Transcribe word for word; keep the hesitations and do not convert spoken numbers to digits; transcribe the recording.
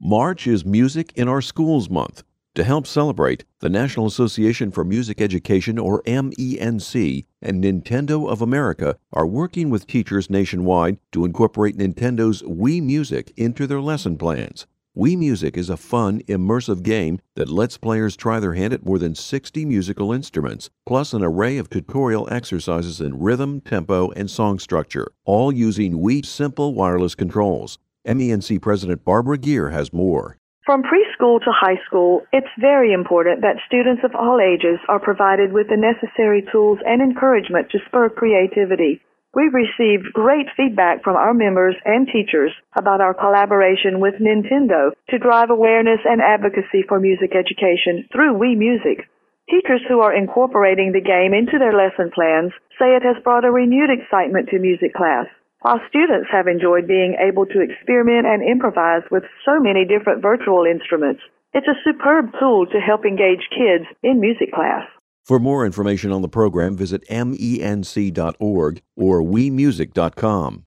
March is Music in Our Schools Month. To help celebrate, the National Association for Music Education, or M E N C, and Nintendo of America are working with teachers nationwide to incorporate Nintendo's Wii Music into their lesson plans. Wii Music is a fun, immersive game that lets players try their hand at more than sixty musical instruments, plus an array of tutorial exercises in rhythm, tempo, and song structure, all using Wii's simple wireless controls. M E N C President Barbara Geer has more. From preschool to high school, it's very important that students of all ages are provided with the necessary tools and encouragement to spur creativity. We've received great feedback from our members and teachers about our collaboration with Nintendo to drive awareness and advocacy for music education through Wii Music. Teachers who are incorporating the game into their lesson plans say it has brought a renewed excitement to music class, while students have enjoyed being able to experiment and improvise with so many different virtual instruments. It's a superb tool to help engage kids in music class. For more information on the program, visit M E N C dot org or Wii Music dot com.